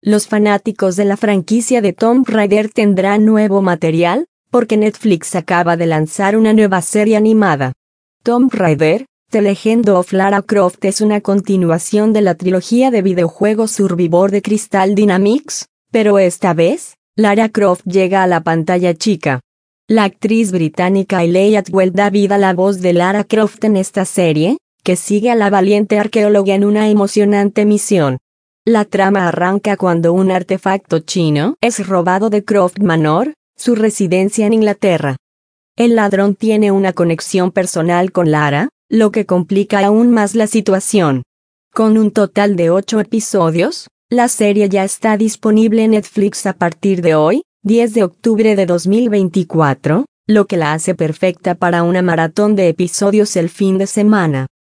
Los fanáticos de la franquicia de Tomb Raider tendrán nuevo material, porque Netflix acaba de lanzar una nueva serie animada. Tomb Raider, The Legend of Lara Croft es una continuación de la trilogía de videojuegos Survivor de Crystal Dynamics, pero esta vez, Lara Croft llega a la pantalla chica. La actriz británica Hayley Atwell da vida a la voz de Lara Croft en esta serie, que sigue a la valiente arqueóloga en una emocionante misión. La trama arranca cuando un artefacto chino es robado de Croft Manor, su residencia en Inglaterra. El ladrón tiene una conexión personal con Lara, lo que complica aún más la situación. Con un total de 8 episodios, la serie ya está disponible en Netflix a partir de hoy, 10 de octubre de 2024, lo que la hace perfecta para una maratón de episodios el fin de semana.